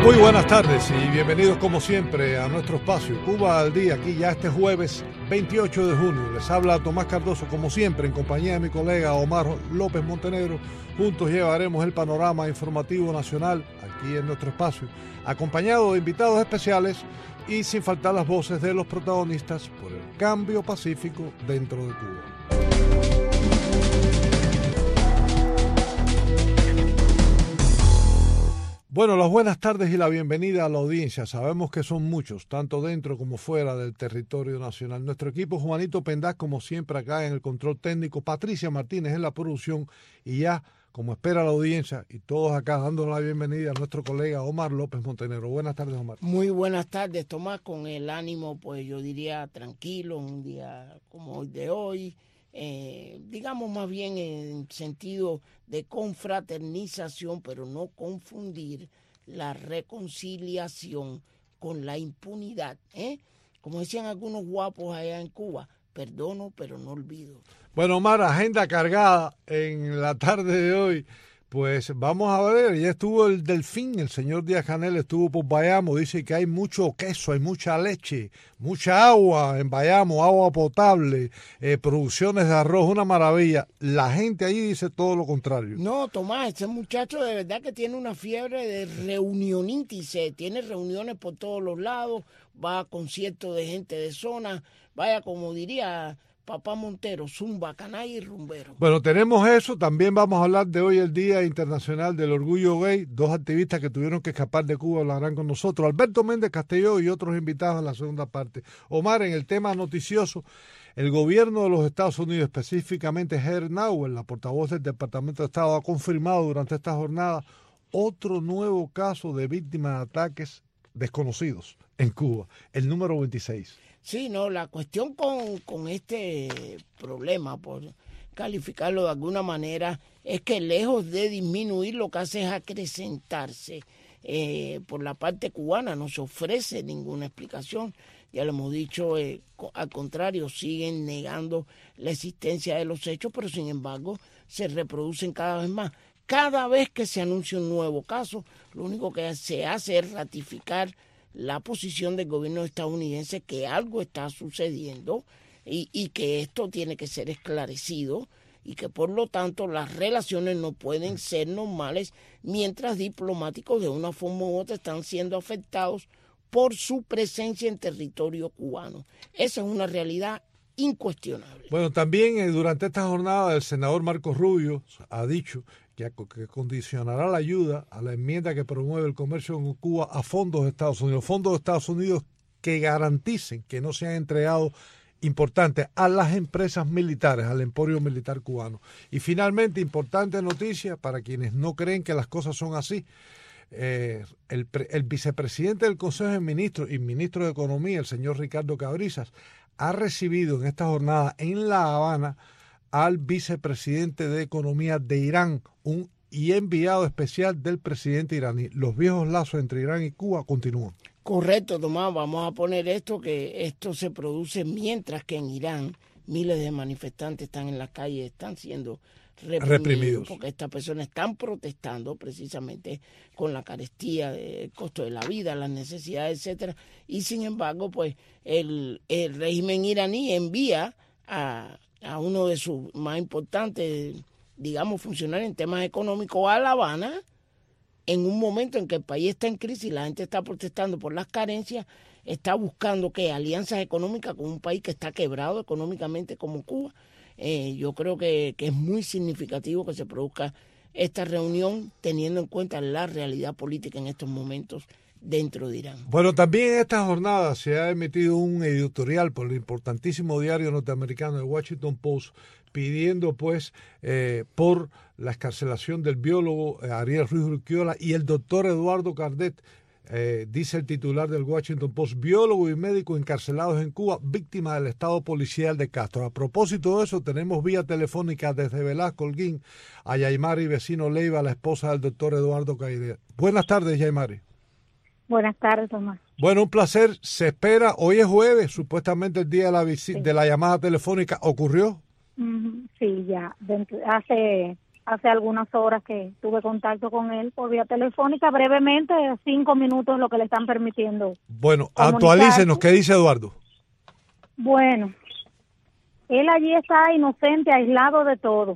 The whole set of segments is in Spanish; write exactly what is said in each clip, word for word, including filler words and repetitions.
Muy buenas tardes y bienvenidos como siempre a nuestro espacio Cuba al Día, aquí ya este jueves veintiocho de junio. Les habla Tomás Cardoso como siempre en compañía de mi colega Omar López Montenegro. Juntos llevaremos el panorama informativo nacional aquí en nuestro espacio, acompañado de invitados especiales y sin faltar las voces de los protagonistas por el cambio pacífico dentro de Cuba. Bueno, las buenas tardes y la bienvenida a la audiencia. Sabemos que son muchos, tanto dentro como fuera del territorio nacional. Nuestro equipo, Juanito Pendaz, como siempre, acá en el control técnico, Patricia Martínez en la producción, y ya, como espera la audiencia, y todos acá dando la bienvenida a nuestro colega Omar López Montenegro. Buenas tardes, Omar. Muy buenas tardes, Tomás, con el ánimo, pues yo diría, tranquilo, un día como el de hoy. Eh, digamos más bien en sentido de confraternización, pero no confundir la reconciliación con la impunidad, ¿eh? Como decían algunos guapos allá en Cuba, perdono pero no olvido. Bueno, Omar, agenda cargada en la tarde de hoy. Pues vamos a ver, ya estuvo el Delfín, el señor Díaz-Canel estuvo por Bayamo, dice que hay mucho queso, hay mucha leche, mucha agua en Bayamo, agua potable, eh, producciones de arroz, una maravilla. La gente ahí dice todo lo contrario. No, Tomás, ese muchacho de verdad que tiene una fiebre de reunionitis, eh, tiene reuniones por todos los lados, va a conciertos de gente de zona, vaya como diría Papá Montero, zumba, canalla y rumbero. Bueno, tenemos eso. También vamos a hablar de hoy el Día Internacional del Orgullo Gay. Dos activistas que tuvieron que escapar de Cuba hablarán con nosotros. Alberto Méndez Castelló y otros invitados en la segunda parte. Omar, en el tema noticioso, el gobierno de los Estados Unidos, específicamente Heather Nauert, la portavoz del Departamento de Estado, ha confirmado durante esta jornada otro nuevo caso de víctimas de ataques desconocidos en Cuba, el número veintiséis. Sí, no, la cuestión con, con este problema, por calificarlo de alguna manera, es que lejos de disminuir lo que hace es acrecentarse. Eh, por la parte cubana no se ofrece ninguna explicación, ya lo hemos dicho, eh, al contrario, siguen negando la existencia de los hechos, pero sin embargo se reproducen cada vez más. Cada vez que se anuncia un nuevo caso, lo único que se hace es ratificar la posición del gobierno estadounidense que algo está sucediendo y, y que esto tiene que ser esclarecido y que por lo tanto las relaciones no pueden ser normales mientras diplomáticos de una forma u otra están siendo afectados por su presencia en territorio cubano. Esa es una realidad incuestionable. Bueno, también eh, durante esta jornada el senador Marco Rubio ha dicho que, que condicionará la ayuda a la enmienda que promueve el comercio con Cuba a fondos de Estados Unidos, fondos de Estados Unidos que garanticen que no sean entregados importantes a las empresas militares, al emporio militar cubano. Y finalmente, importante noticia para quienes no creen que las cosas son así, eh, el, el vicepresidente del Consejo de Ministros y ministro de Economía, el señor Ricardo Cabrizas, ha recibido en esta jornada en La Habana al vicepresidente de Economía de Irán, un y enviado especial del presidente iraní. Los viejos lazos entre Irán y Cuba continúan. Correcto, Tomás, vamos a poner esto, que esto se produce mientras que en Irán miles de manifestantes están en las calles, están siendo reprimidos, reprimidos. Porque estas personas están protestando precisamente con la carestía, el costo de la vida, las necesidades, etcétera. Y sin embargo, pues el, el régimen iraní envía a a uno de sus más importantes, digamos, funcionarios en temas económicos a La Habana, en un momento en que el país está en crisis, la gente está protestando por las carencias, está buscando que alianzas económicas con un país que está quebrado económicamente como Cuba. Eh, yo creo que, que es muy significativo que se produzca esta reunión teniendo en cuenta la realidad política en estos momentos dentro de Irán. Bueno, también en esta jornada se ha emitido un editorial por el importantísimo diario norteamericano The Washington Post pidiendo pues eh, por la excarcelación del biólogo eh, Ariel Ruiz Urquiola y el doctor Eduardo Cardet, eh, dice el titular del Washington Post, biólogo y médico encarcelados en Cuba, víctima del estado policial de Castro. A propósito de eso, tenemos vía telefónica desde Velasco, Holguín, a Yaimari Vecino Leiva, la esposa del doctor Eduardo Cardet. Buenas tardes, Yaimari. Buenas tardes, Tomás. Bueno, un placer. Se espera, hoy es jueves, supuestamente el día de la, visi- sí. de la llamada telefónica. ¿Ocurrió? Uh-huh. Sí, ya. Dentro, hace hace algunas horas que tuve contacto con él por vía telefónica, brevemente, cinco minutos lo que le están permitiendo. Bueno, actualícenos, ¿qué dice Eduardo? Bueno, él allí está inocente, aislado de todo.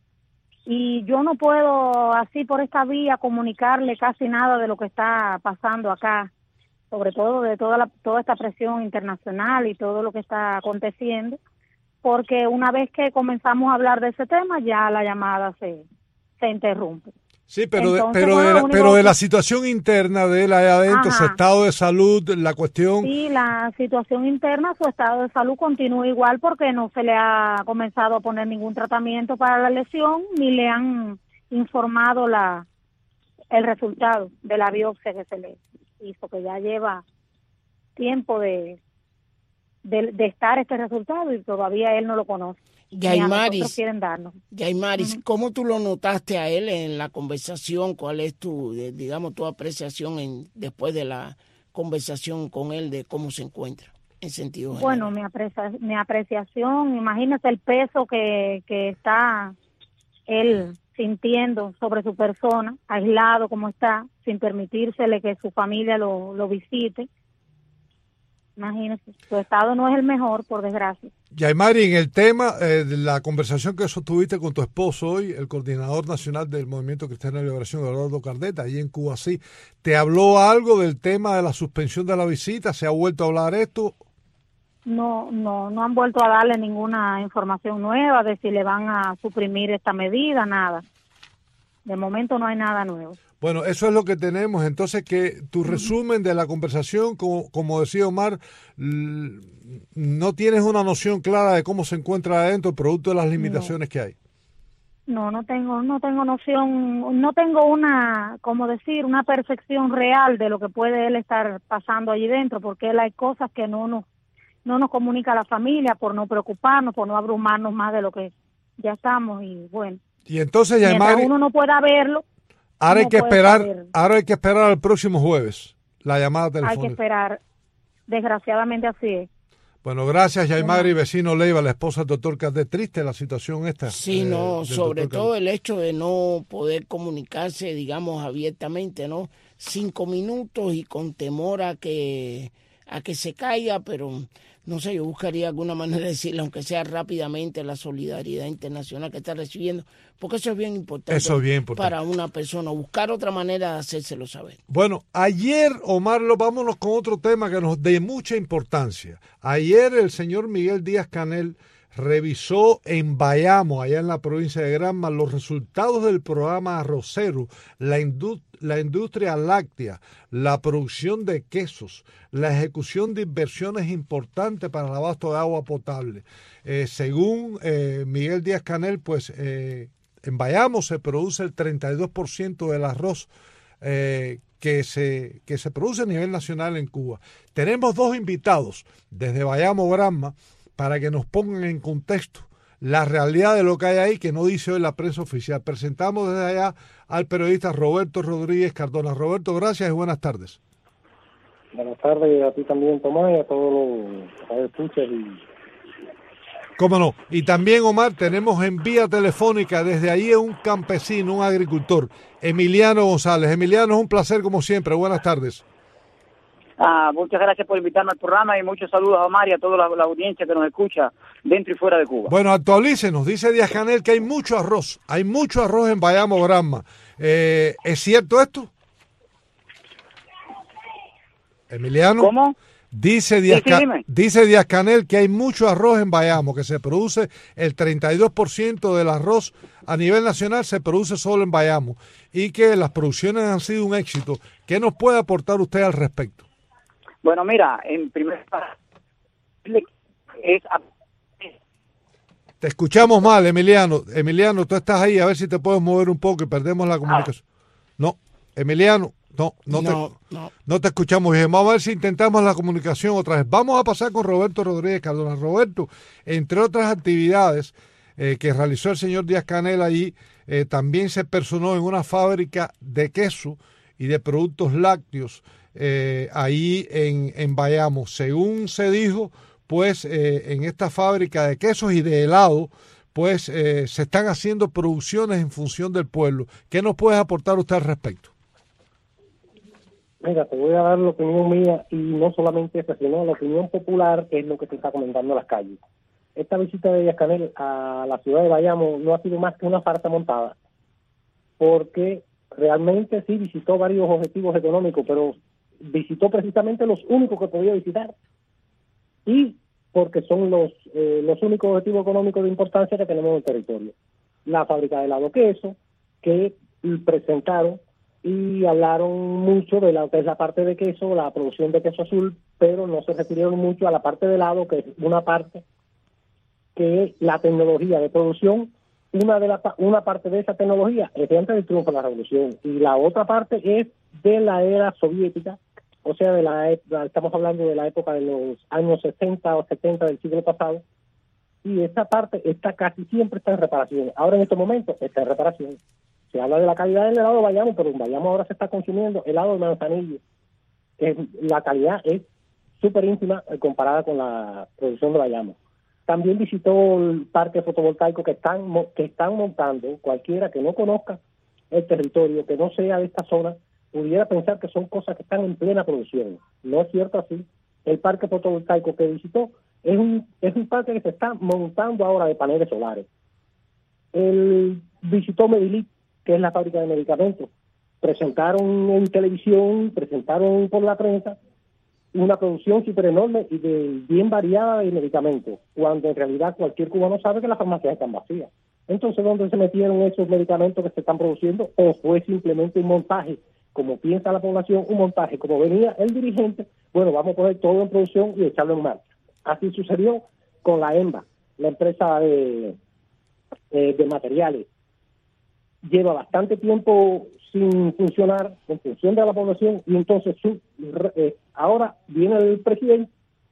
Y yo no puedo así por esta vía comunicarle casi nada de lo que está pasando acá, sobre todo de toda la, toda esta presión internacional y todo lo que está aconteciendo, porque una vez que comenzamos a hablar de ese tema ya la llamada se, se interrumpe. Sí, pero, Entonces, de, pero, bueno, de, la, pero que... de la situación interna de él allá adentro, Ajá. su estado de salud, la cuestión... Sí, la situación interna, su estado de salud continúa igual porque no se le ha comenzado a poner ningún tratamiento para la lesión ni le han informado la el resultado de la biopsia que se le hizo, que ya lleva tiempo de, de, de estar este resultado y todavía él no lo conoce. Yaimaris, quieren darnos. Yaimaris, Uh-huh. ¿cómo tú lo notaste a él en la conversación? ¿Cuál es tu, digamos, tu apreciación en, después de la conversación con él de cómo se encuentra en sentido general? Bueno, mi, aprecia, mi apreciación, imagínate el peso que, que está él sintiendo sobre su persona, aislado como está, sin permitírsele que su familia lo, lo visite. Imagínese, su estado no es el mejor, por desgracia. Yaimari, en el tema eh, de la conversación que sostuviste con tu esposo hoy, el coordinador nacional del Movimiento Cristiano de Liberación, Eduardo Cardeta, allí en Cuba, sí, ¿te habló algo del tema de la suspensión de la visita? ¿Se ha vuelto a hablar esto? No, no, no han vuelto a darle ninguna información nueva de si le van a suprimir esta medida, nada. De momento no hay nada nuevo. Bueno, eso es lo que tenemos. Entonces, que tu resumen de la conversación, como, como decía Omar, no tienes una noción clara de cómo se encuentra adentro, producto de las limitaciones no. que hay. No, no tengo, no tengo noción, no tengo una, como decir, una percepción real de lo que puede él estar pasando allí dentro, porque él hay cosas que no nos, no nos comunica a la familia por no preocuparnos, por no abrumarnos más de lo que ya estamos y bueno. Y entonces, mientras Yaimari, uno no pueda verlo. Ahora hay no que esperar, saber. ahora hay que esperar al próximo jueves la llamada telefónica. Hay que esperar, desgraciadamente así es. Bueno, gracias, Yaimari, vecino Leiva, la esposa del doctor Cardé. Triste la situación esta. Sí, eh, no, sobre todo Cardé. el hecho de no poder comunicarse, digamos, abiertamente, ¿no? Cinco minutos y con temor a que, a que se caiga, pero no sé, yo buscaría alguna manera de decirle, aunque sea rápidamente, la solidaridad internacional que está recibiendo, porque eso es bien importante, eso es bien importante para una persona, buscar otra manera de hacérselo saber. Bueno, ayer, Omar, lo, vámonos con otro tema que nos de mucha importancia. Ayer el señor Miguel Díaz-Canel revisó en Bayamo, allá en la provincia de Granma, los resultados del programa arrocero, la, indust la industria láctea, la producción de quesos, la ejecución de inversiones importantes para el abasto de agua potable. Eh, según eh, Miguel Díaz-Canel, pues eh, en Bayamo se produce el treinta y dos por ciento del arroz eh, que, se, que se produce a nivel nacional en Cuba. Tenemos dos invitados desde Bayamo, Granma, para que nos pongan en contexto la realidad de lo que hay ahí, que no dice hoy la prensa oficial. Presentamos desde allá al periodista Roberto Rodríguez Cardona. Roberto, gracias y buenas tardes. Buenas tardes a ti también, Tomás, y a todos los escuchas. Y... Cómo no. Y también, Omar, tenemos en vía telefónica desde allí un campesino, un agricultor, Emiliano González. Emiliano, es un placer como siempre. Buenas tardes. Ah, muchas gracias por invitarme al programa y muchos saludos a Omar y a toda la, la audiencia que nos escucha dentro y fuera de Cuba. Bueno, actualícenos. Dice Díaz-Canel que hay mucho arroz. Hay mucho arroz en Bayamo, Granma. Eh, ¿Es cierto esto? Emiliano. ¿Cómo? Dice Díaz, sí, sí, dice Díaz-Canel que hay mucho arroz en Bayamo, que se produce el treinta y dos por ciento del arroz a nivel nacional se produce solo en Bayamo y que las producciones han sido un éxito. ¿Qué nos puede aportar usted al respecto? Bueno, mira, en primer lugar, es... Te escuchamos mal, Emiliano. Emiliano, tú estás ahí, a ver si te puedes mover un poco y perdemos la comunicación. Ah. No, Emiliano, no, no, no, te, no. no te escuchamos bien. Vamos a ver si intentamos la comunicación otra vez. Vamos a pasar con Roberto Rodríguez Cardona. Roberto, entre otras actividades eh, que realizó el señor Díaz-Canel allí, eh, también se personó en una fábrica de queso y de productos lácteos eh, ahí en, en Bayamo. Según se dijo, pues eh, en esta fábrica de quesos y de helado, pues eh, se están haciendo producciones en función del pueblo. ¿Qué nos puedes aportar usted al respecto? Mira, te voy a dar la opinión mía, y no solamente esa, sino la opinión popular, que es lo que se está comentando en las calles. Esta visita de Díaz Canel a la ciudad de Bayamo no ha sido más que una farsa montada, porque realmente sí visitó varios objetivos económicos, pero visitó precisamente los únicos que podía visitar, y porque son los eh, los únicos objetivos económicos de importancia que tenemos en el territorio. La fábrica de helado queso, que presentaron y hablaron mucho de la que es la parte de queso, la producción de queso azul, pero no se refirieron mucho a la parte de helado, que es una parte que es la tecnología de producción. Una de la una parte de esa tecnología es de antes del triunfo de la revolución, y la otra parte es de la era soviética, o sea, de la estamos hablando de la época de los años sesenta o setenta del siglo pasado, y esa parte está casi siempre está en reparación. Ahora en estos momentos está en reparación. Se habla de la calidad del helado de Bayamo, pero en Bayamo ahora se está consumiendo helado de manzanillo. Es, la calidad es súper ínfima eh, comparada con la producción de Bayamo. También visitó el parque fotovoltaico que están que están montando. Cualquiera que no conozca el territorio, que no sea de esta zona, pudiera pensar que son cosas que están en plena producción. No es cierto así. El parque fotovoltaico que visitó es un es un parque que se está montando ahora de paneles solares. Él visitó Medilí, que es la fábrica de medicamentos. Presentaron en televisión, presentaron por la prensa una producción súper enorme y de, bien variada de medicamentos, cuando en realidad cualquier cubano sabe que las farmacias están vacías. Entonces, ¿dónde se metieron esos medicamentos que se están produciendo? ¿O fue simplemente un montaje, como piensa la población, un montaje, como venía el dirigente? Bueno, vamos a poner todo en producción y echarlo en marcha. Así sucedió con la EMBA, la empresa de, de, de materiales. Lleva bastante tiempo sin funcionar en función de la población, y entonces su, eh, ahora viene el presidente,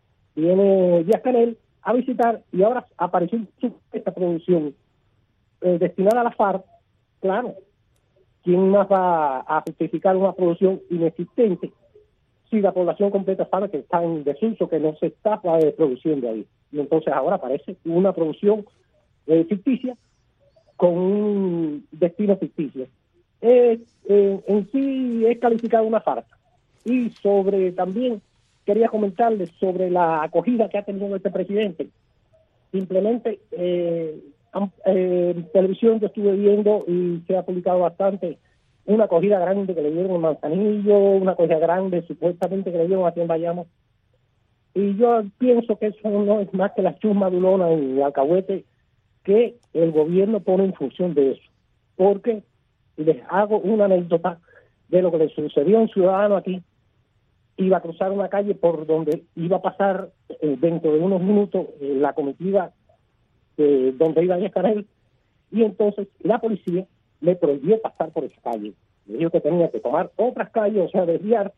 viene Díaz Canel a visitar, y ahora apareció su, esta producción eh, destinada a la FARC. Claro, ¿quién más va a justificar una producción inexistente si la población completa sabe que está en desuso, que no se está eh, produciendo ahí? Y entonces ahora aparece una producción eh, ficticia con un destino ficticio. Eh, eh, en sí es calificado una farsa. Y sobre también quería comentarles sobre la acogida que ha tenido este presidente. Simplemente eh, eh, en televisión yo estuve viendo, y se ha publicado bastante, una acogida grande que le dieron en Manzanillo, una acogida grande supuestamente que le dieron aquí en Bayamo. Y yo pienso que eso no es más que la chusma dulona en el alcahuete que el gobierno pone en función de eso. Porque les hago una anécdota de lo que le sucedió a un ciudadano aquí. Iba a cruzar una calle por donde iba a pasar eh, dentro de unos minutos eh, la comitiva eh, donde iba a estar él, y entonces la policía le prohibió pasar por esa calle. Le dijo que tenía que tomar otras calles, o sea, desviar.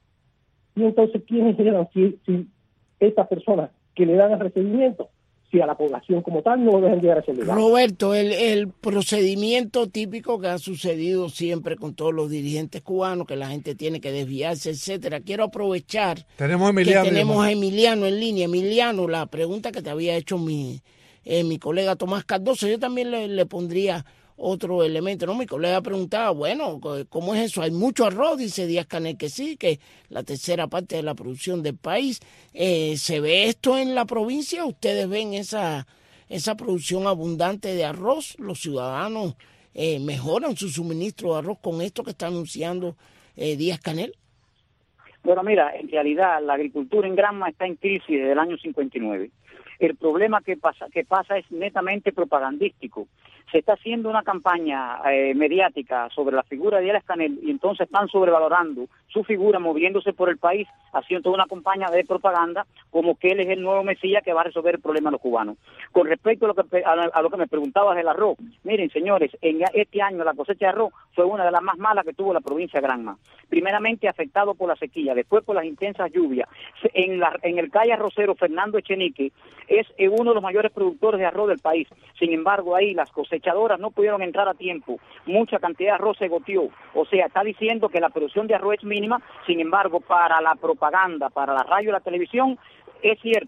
Y entonces, ¿quiénes eran si, si estas personas que le dan el recibimiento? Si a la población como tal no deben llegar a ese lugar. Roberto, el, el procedimiento típico que ha sucedido siempre con todos los dirigentes cubanos, que la gente tiene que desviarse, etcétera. Quiero aprovechar tenemos a Emiliano, que tenemos a Emiliano en línea. Emiliano, la pregunta que te había hecho mi, eh, mi colega Tomás Cardoso, yo también le, le pondría otro elemento, ¿no? Mi colega preguntaba, bueno, ¿cómo es eso? Hay mucho arroz, dice Díaz Canel que sí, que la tercera parte de la producción del país. Eh, ¿se ve esto en la provincia? ¿Ustedes ven esa, esa producción abundante de arroz? ¿Los ciudadanos eh, mejoran su suministro de arroz con esto que está anunciando eh, Díaz Canel? Bueno, mira, en realidad la agricultura en Granma está en crisis desde el año cincuenta y nueve. El problema que pasa, que pasa es netamente propagandístico. Se está haciendo una campaña eh, mediática sobre la figura de Díaz Canel, y entonces están sobrevalorando su figura, moviéndose por el país, haciendo toda una campaña de propaganda como que él es el nuevo Mesías que va a resolver el problema de los cubanos. Con respecto a lo que, a, a lo que me preguntabas del arroz, miren, señores, en este año la cosecha de arroz fue una de las más malas que tuvo la provincia de Granma. Primeramente afectado por la sequía, después por las intensas lluvias. En, la, en el calle arrocero Fernando Echenique es uno de los mayores productores de arroz del país. Sin embargo, ahí las cosechadoras no pudieron entrar a tiempo. Mucha cantidad de arroz se goteó. O sea, está diciendo que la producción de arroz es mínima. Sin embargo, para la propaganda, para la radio y la televisión, es cierto.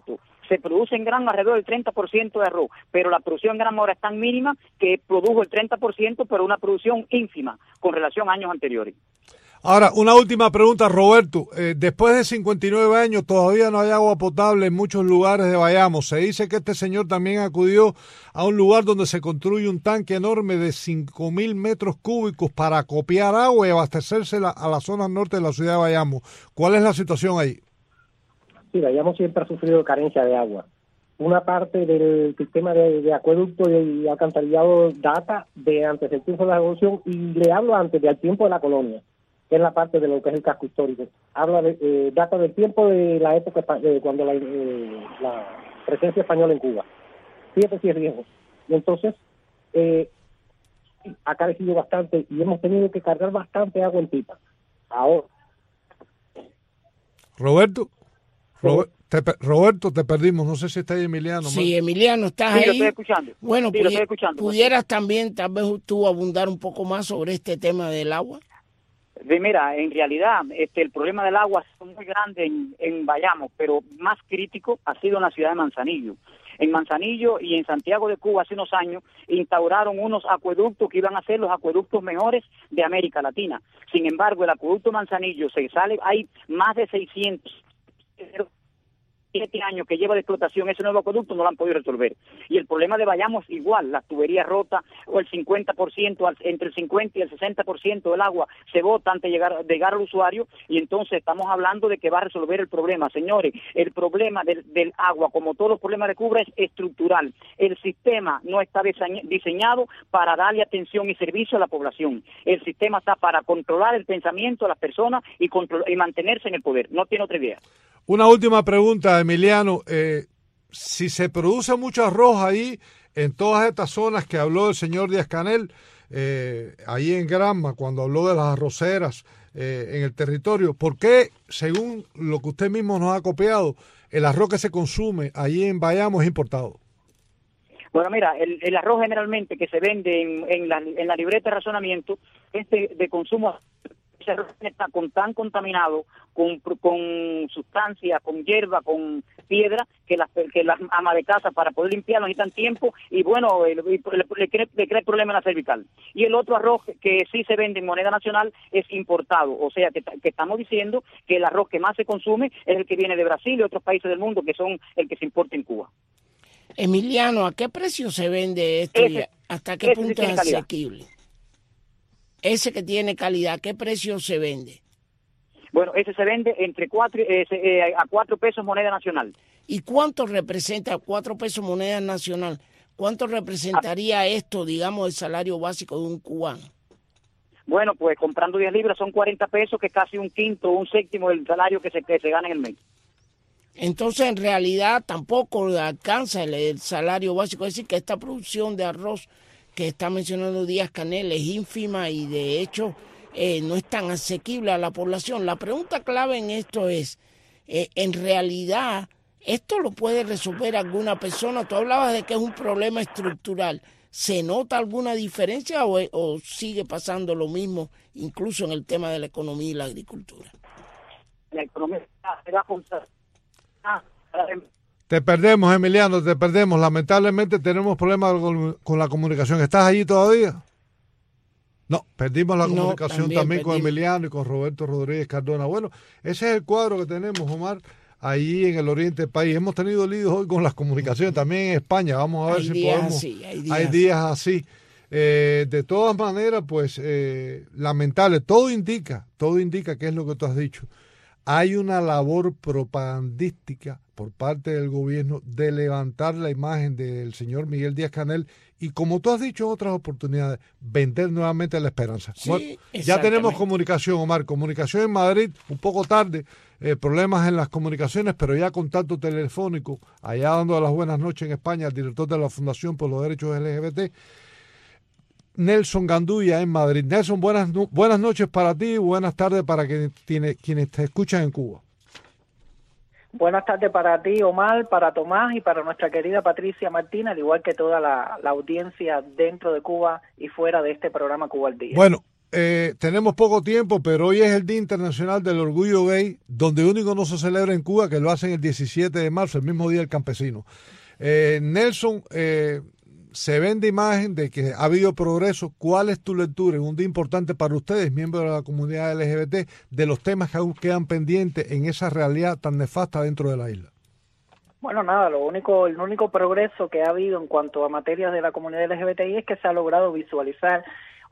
se produce en Granma alrededor del treinta por ciento de arroz, pero la producción en Granma ahora es tan mínima que produjo el treinta por ciento, pero una producción ínfima con relación a años anteriores. Ahora, una última pregunta, Roberto. Eh, después de cincuenta y nueve años todavía no hay agua potable en muchos lugares de Bayamo. Se dice que este señor también acudió a un lugar donde se construye un tanque enorme de cinco mil metros cúbicos para acopiar agua y abastecerse la, a la zona norte de la ciudad de Bayamo. ¿Cuál es la situación ahí? Sí, Bayamo siempre ha sufrido carencia de agua. Una parte del sistema de, de acueducto y alcantarillado data de antes del tiempo de la revolución, y le hablo antes del tiempo de la colonia, que es la parte de lo que es el casco histórico. Habla de eh, data del tiempo de la época de cuando la, eh, la presencia española en Cuba. Fíjate si es viejo. Y entonces, eh, ha carecido bastante y hemos tenido que cargar bastante agua en pipa. Ahora. Roberto, Robert, te, Roberto, te perdimos. No sé si está ahí Emiliano. Sí, man. Emiliano, ¿estás sí, ahí? Lo estoy escuchando. Bueno, sí, pudi- lo estoy escuchando. pudieras también, tal vez tú, abundar un poco más sobre este tema del agua. Mira, en realidad este, el problema del agua es muy grande en, en Bayamo, pero más crítico ha sido en la ciudad de Manzanillo. En Manzanillo y en Santiago de Cuba hace unos años instauraron unos acueductos que iban a ser los acueductos mejores de América Latina. Sin embargo, el acueducto Manzanillo se sale, hay más de seiscientos siete años que lleva de explotación ese nuevo acueducto, no lo han podido resolver. Y el problema de Bayamo es igual, las tuberías rotas, o el cincuenta por ciento, entre el cincuenta y el sesenta por ciento del agua se bota antes de llegar, de llegar al usuario, y entonces estamos hablando de que va a resolver el problema. Señores, el problema del, del agua, como todos los problemas de Cuba, es estructural. El sistema no está diseñado para darle atención y servicio a la población. El sistema está para controlar el pensamiento de las personas y, control, y mantenerse en el poder. No tiene otra idea. Una última pregunta, Emiliano. Eh, si se produce mucho arroz ahí, en todas estas zonas que habló el señor Díaz-Canel, eh, ahí en Granma, cuando habló de las arroceras eh, en el territorio, ¿por qué, según lo que usted mismo nos ha copiado, el arroz que se consume ahí en Bayamo es importado? Bueno, mira, el, el arroz generalmente que se vende en, en, la, en la libreta de razonamiento es de, de consumo. Ese arroz está con, tan contaminado, con, con sustancias, con hierba, con piedra, que las que las amas de casa para poder limpiarlo necesitan tiempo y bueno, le, le, le, crea, le crea problema en la cervical. Y el otro arroz que sí se vende en moneda nacional es importado, o sea que, que estamos diciendo que el arroz que más se consume es el que viene de Brasil y otros países del mundo que son el que se importa en Cuba. Emiliano, ¿a qué precio se vende esto Ese, y hasta qué punto sí es asequible? Ese que tiene calidad, ¿a qué precio se vende? Bueno, ese se vende entre cuatro, eh, eh, a cuatro pesos moneda nacional. ¿Y cuánto representa cuatro pesos moneda nacional? ¿Cuánto representaría esto, digamos, el salario básico de un cubano? Bueno, pues comprando diez libras son cuarenta pesos, que es casi un quinto o un séptimo del salario que se, que se gana en el mes. Entonces, en realidad, tampoco alcanza el, el salario básico. Es decir, que esta producción de arroz que está mencionando Díaz-Canel es ínfima y, de hecho, eh, no es tan asequible a la población. La pregunta clave en esto es, eh, en realidad, ¿esto lo puede resolver alguna persona? Tú hablabas de que es un problema estructural. ¿Se nota alguna diferencia o, o sigue pasando lo mismo, incluso en el tema de la economía y la agricultura? La economía se va a juntar. Ah, Te perdemos, Emiliano, te perdemos. Lamentablemente tenemos problemas con, con la comunicación. ¿Estás allí todavía? No, perdimos la No, comunicación también también con perdimos. Emiliano y con Roberto Rodríguez Cardona. Bueno, ese es el cuadro que tenemos, Omar, ahí en el oriente del país. Hemos tenido líos hoy con las comunicaciones, también en España. Vamos a ver Hay si días podemos. así, hay días hay así. días así. Eh, de todas maneras, pues, eh, lamentable. Todo indica, todo indica que es lo que tú has dicho. Hay una labor propagandística por parte del gobierno de levantar la imagen del señor Miguel Díaz-Canel y, como tú has dicho en otras oportunidades, vender nuevamente la esperanza. Sí, Bueno, ya exactamente. tenemos comunicación, Omar, comunicación en Madrid, un poco tarde, eh, problemas en las comunicaciones, pero ya contacto telefónico, allá dando las buenas noches en España, al director de la Fundación por los Derechos L G B T, Nelson Gandulla en Madrid. Nelson, buenas, no- buenas noches para ti y buenas tardes para quienes, tiene- quienes te escuchan en Cuba. Buenas tardes para ti, Omar, para Tomás y para nuestra querida Patricia Martínez, al igual que toda la, la audiencia dentro de Cuba y fuera de este programa Cuba al Día. Bueno, eh, tenemos poco tiempo, pero hoy es el Día Internacional del Orgullo Gay, donde único no se celebra en Cuba, que lo hacen el diecisiete de marzo, el mismo día del campesino. Eh, Nelson, eh, se vende imagen de que ha habido progreso. ¿Cuál es tu lectura en un día importante para ustedes, miembros de la comunidad L G B T, de los temas que aún quedan pendientes en esa realidad tan nefasta dentro de la isla? Bueno, nada, lo único, el único progreso que ha habido en cuanto a materias de la comunidad L G B T I es que se ha logrado visualizar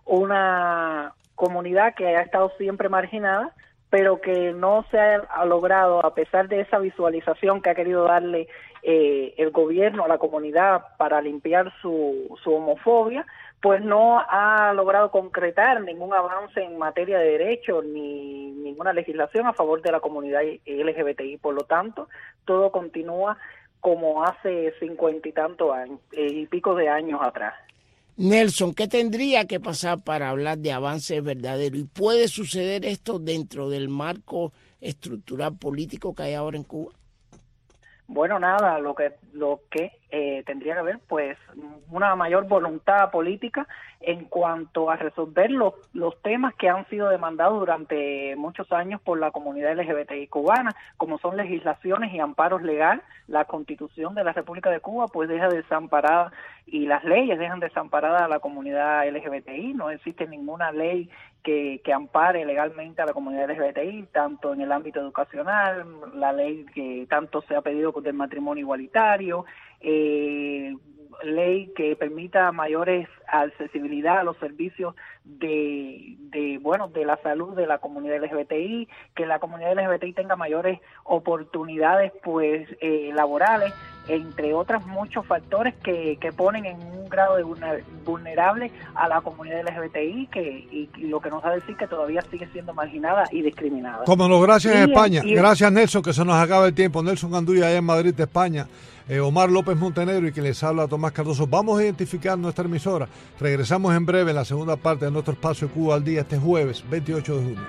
una comunidad que ha estado siempre marginada, pero que no se ha logrado, a pesar de esa visualización que ha querido darle eh, el gobierno a la comunidad para limpiar su, su homofobia, pues no ha logrado concretar ningún avance en materia de derechos ni ninguna legislación a favor de la comunidad L G B T I. Por lo tanto, todo continúa como hace cincuenta y tantos años, eh, y pico de años atrás. Nelson, ¿qué tendría que pasar para hablar de avance verdadero? ¿Y puede suceder esto dentro del marco estructural político que hay ahora en Cuba? Bueno, nada, lo que lo que eh, tendría que haber, pues, una mayor voluntad política en cuanto a resolver los, los temas que han sido demandados durante muchos años por la comunidad L G B T I cubana, como son legislaciones y amparos legales. La Constitución de la República de Cuba, pues, deja desamparada, y las leyes dejan desamparada a la comunidad L G B T I. No existe ninguna ley que, que ampare legalmente a la comunidad L G B T I, tanto en el ámbito educacional, la ley que tanto se ha pedido del matrimonio igualitario, eh, ley que permita mayores accesibilidad a los servicios de, de bueno de la salud de la comunidad L G B T I, que la comunidad L G B T I tenga mayores oportunidades pues eh, laborales, entre otros muchos factores que, que ponen en un grado de vulnerable a la comunidad L G B T I, que y, y lo que nos va a decir que todavía sigue siendo marginada y discriminada. Como no, gracias y, España, y, gracias Nelson, que se nos acaba el tiempo. Nelson Gandulla allá en Madrid, de España. Eh, Omar López Montenegro y quien les habla Tomás Cardoso. Vamos a identificar nuestra emisora. Regresamos en breve en la segunda parte de nuestro espacio Cuba al Día este jueves veintiocho de junio.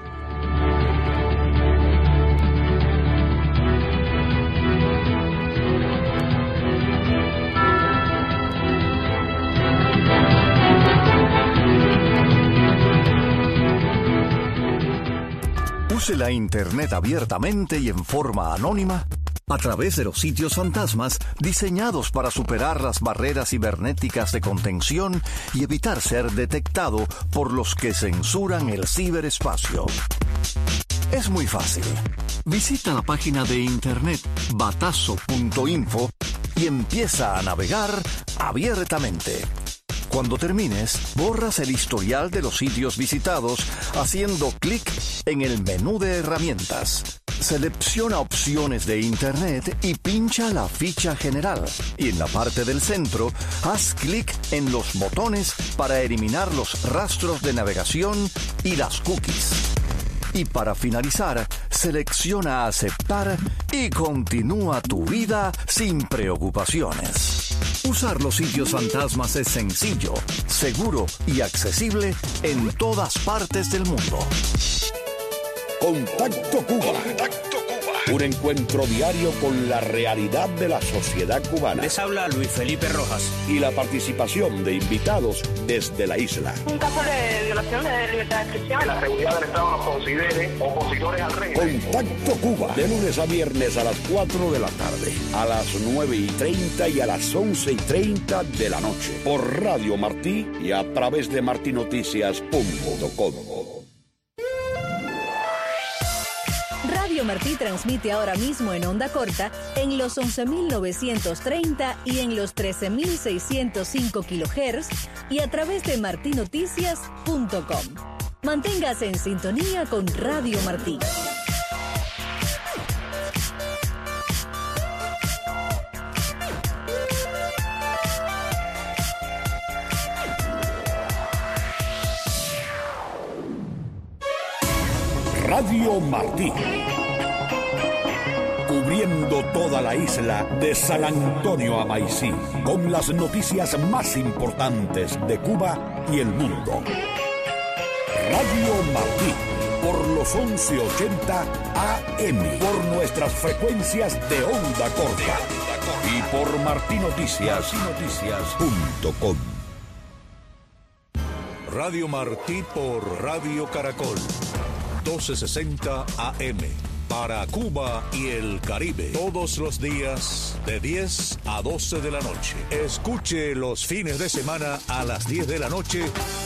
Use la Internet abiertamente y en forma anónima a través de los sitios fantasmas diseñados para superar las barreras cibernéticas de contención y evitar ser detectado por los que censuran el ciberespacio. Es muy fácil. Visita la página de internet batazo punto info y empieza a navegar abiertamente. Cuando termines, borras el historial de los sitios visitados haciendo clic en el menú de herramientas. Selecciona opciones de Internet y pincha la ficha general. Y en la parte del centro, haz clic en los botones para eliminar los rastros de navegación y las cookies. Y para finalizar, selecciona aceptar y continúa tu vida sin preocupaciones. Usar los sitios fantasmas es sencillo, seguro y accesible en todas partes del mundo. Contacto Cuba. Contacto Cuba. Un encuentro diario con la realidad de la sociedad cubana. Les habla Luis Felipe Rojas. Y la participación de invitados desde la isla. Un caso de violación de libertad de expresión. La seguridad del Estado nos considere opositores al régimen. Contacto Cuba. De lunes a viernes a las cuatro de la tarde, a las nueve y treinta y a las once y treinta de la noche. Por Radio Martí y a través de martinoticias punto com. Radio Martí transmite ahora mismo en onda corta en los once mil novecientos treinta y en los trece mil seiscientos cinco kilohertz y a través de martinoticias punto com. Manténgase en sintonía con Radio Martí. Radio Martí. Cubriendo toda la isla de San Antonio a Maicí, con las noticias más importantes de Cuba y el mundo. Radio Martí, por los once ochenta A M, por nuestras frecuencias de onda corta y por martinoticias punto com. Radio Martí por Radio Caracol, doce sesenta A M. Para Cuba y el Caribe, todos los días de diez a doce de la noche. Escuche los fines de semana a las diez de la noche.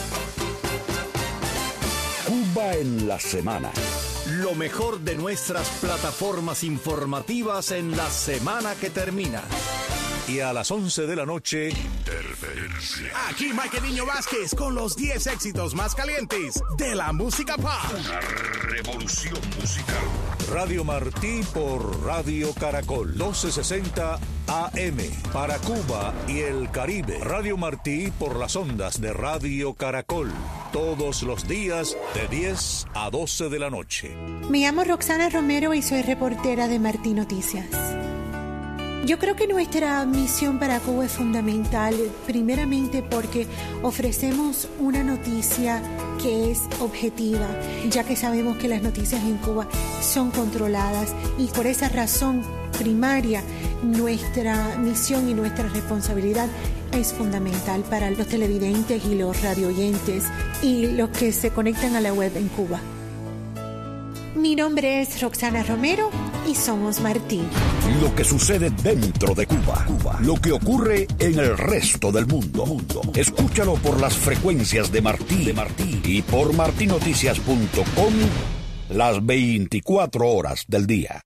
Cuba en la semana. Lo mejor de nuestras plataformas informativas en la semana que termina. Y a las once de la noche, Interferencia. Aquí Mike Niño Vázquez con los diez éxitos más calientes de la música pop. Una revolución musical. Radio Martí por Radio Caracol, doce sesenta A M. Para Cuba y el Caribe. Radio Martí por las ondas de Radio Caracol. Todos los días de diez a doce de la noche. Me llamo Roxana Romero y soy reportera de Martí Noticias. Yo creo que nuestra misión para Cuba es fundamental, primeramente porque ofrecemos una noticia que es objetiva, ya que sabemos que las noticias en Cuba son controladas y por esa razón primaria nuestra misión y nuestra responsabilidad es fundamental para los televidentes y los radioyentes y los que se conectan a la web en Cuba. Mi nombre es Roxana Romero y somos Martí. Lo que sucede dentro de Cuba, Cuba, lo que ocurre en el resto del mundo. mundo. Escúchalo por las frecuencias de Martí, de Martí y por martí noticias punto com las veinticuatro horas del día.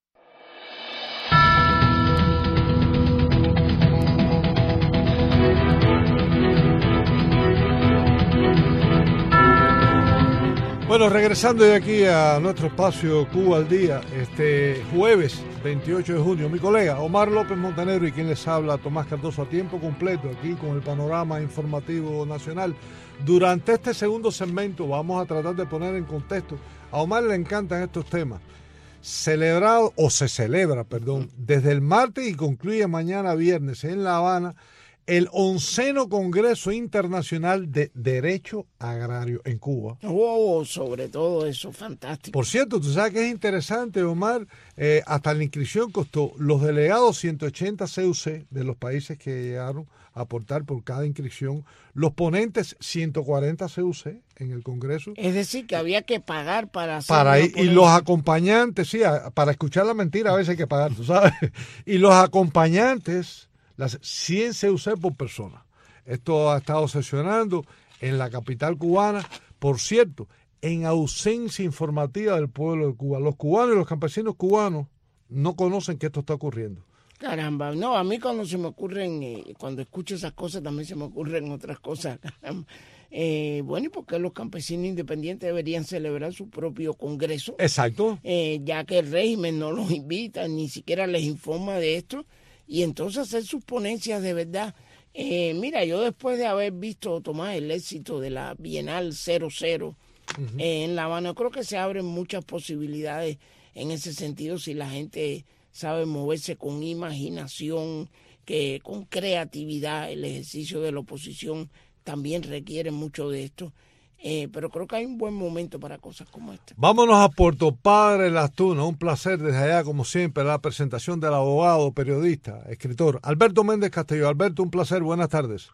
Bueno, regresando de aquí a nuestro espacio Cuba al Día, este jueves veintiocho de junio, mi colega Omar López Montenegro y quien les habla, Tomás Cardoso, a tiempo completo, aquí con el panorama informativo nacional. Durante este segundo segmento vamos a tratar de poner en contexto, a Omar le encantan estos temas, celebrado, o se celebra, perdón, desde el martes y concluye mañana viernes en La Habana, el onceno Congreso Internacional de Derecho Agrario en Cuba. Oh, sobre todo eso, fantástico. Por cierto, tú sabes que es interesante, Omar, eh, hasta la inscripción costó los delegados ciento ochenta C U C de los países que llegaron a aportar por cada inscripción, los ponentes ciento cuarenta C U C en el Congreso. Es decir, que había que pagar para hacer para ir, y los acompañantes, sí, para escuchar la mentira a veces hay que pagar, tú sabes, y los acompañantes, las cien C U C por persona. Esto ha estado sesionando en la capital cubana, por cierto, en ausencia informativa del pueblo de Cuba. Los cubanos y los campesinos cubanos no conocen que esto está ocurriendo. Caramba, no, a mí cuando se me ocurren, eh, cuando escucho esas cosas también se me ocurren otras cosas. Caramba. Eh, bueno, ¿y por qué los campesinos independientes deberían celebrar su propio congreso? Exacto. Eh, ya que el régimen no los invita, ni siquiera les informa de esto. Y entonces hacer sus ponencias de verdad. Eh, mira, yo después de haber visto, Tomás, el éxito de la Bienal cero cero uh-huh. eh, en La Habana, creo que se abren muchas posibilidades en ese sentido si la gente sabe moverse con imaginación, que con creatividad. El ejercicio de la oposición también requiere mucho de esto. Eh, pero creo que hay un buen momento para cosas como esta. Vámonos a Puerto Padre Las Tunas. Un placer desde allá, como siempre, la presentación del abogado, periodista, escritor Alberto Méndez Castelló. Alberto, un placer. Buenas tardes.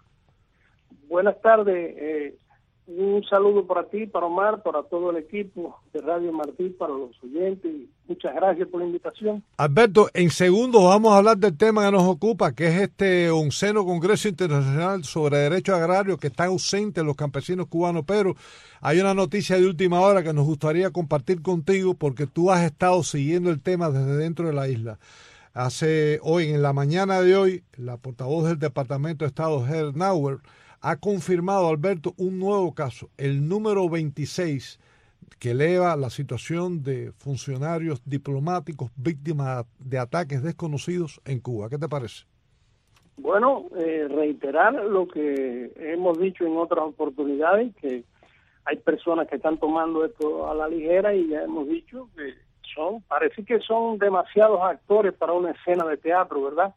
Buenas tardes. Eh, un saludo para ti, para Omar, para todo el equipo de Radio Martí, para los oyentes. Muchas gracias por la invitación. Alberto, en segundos vamos a hablar del tema que nos ocupa, que es este onceno Congreso Internacional sobre Derecho Agrario, que está ausente en los campesinos cubanos, pero hay una noticia de última hora que nos gustaría compartir contigo porque tú has estado siguiendo el tema desde dentro de la isla. Hace hoy, en la mañana de hoy, la portavoz del Departamento de Estado, Heather Nauer, ha confirmado, Alberto, un nuevo caso, el número veintiséis, que eleva la situación de funcionarios diplomáticos víctimas de ataques desconocidos en Cuba. ¿Qué te parece? Bueno, eh, reiterar lo que hemos dicho en otras oportunidades, que hay personas que están tomando esto a la ligera y ya hemos dicho que son, parece que son demasiados actores para una escena de teatro, ¿verdad?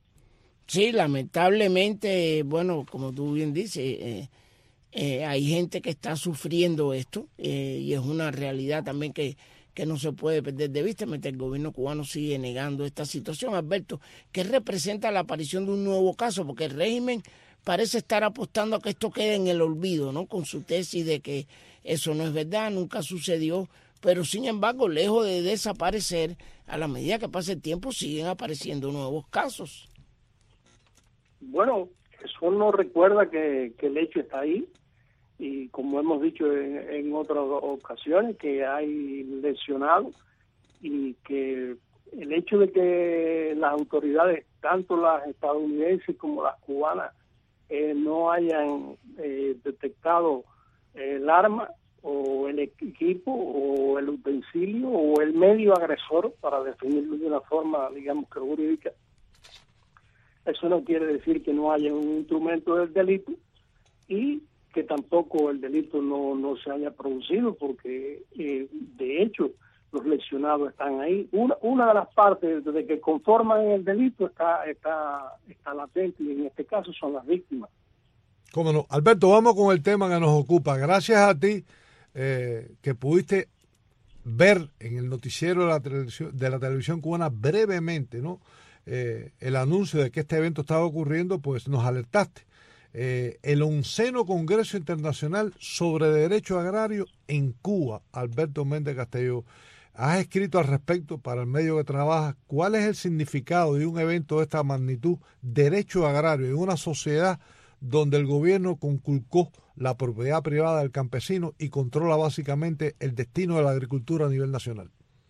Sí, lamentablemente, bueno, como tú bien dices, eh, eh, hay gente que está sufriendo esto eh, y es una realidad también que, que no se puede perder de vista mientras el gobierno cubano sigue negando esta situación. Alberto, ¿qué representa la aparición de un nuevo caso? Porque el régimen parece estar apostando a que esto quede en el olvido, ¿no? Con su tesis de que eso no es verdad, nunca sucedió, pero sin embargo, lejos de desaparecer, a la medida que pasa el tiempo siguen apareciendo nuevos casos. Bueno, eso nos recuerda que, que el hecho está ahí, y como hemos dicho en, en otras ocasiones, que hay lesionados, y que el hecho de que las autoridades, tanto las estadounidenses como las cubanas, eh, no hayan eh, detectado el arma o el equipo o el utensilio o el medio agresor, para definirlo de una forma, digamos que jurídica, eso no quiere decir que no haya un instrumento del delito y que tampoco el delito no, no se haya producido, porque eh, de hecho los lesionados están ahí. Una, una de las partes de que conforman el delito está, está, está latente, y en este caso son las víctimas. Cómo no. Alberto, vamos con el tema que nos ocupa. Gracias a ti eh, que pudiste ver en el noticiero de la televisión, de la televisión cubana brevemente, ¿no? Eh, el anuncio de que este evento estaba ocurriendo, pues nos alertaste. Eh, el onceno Congreso Internacional sobre Derecho Agrario en Cuba, Alberto Méndez Castelló. Has escrito al respecto para el medio que trabajas. ¿Cuál es el significado de un evento de esta magnitud, derecho agrario, en una sociedad donde el gobierno conculcó la propiedad privada del campesino y controla básicamente el destino de la agricultura a nivel nacional?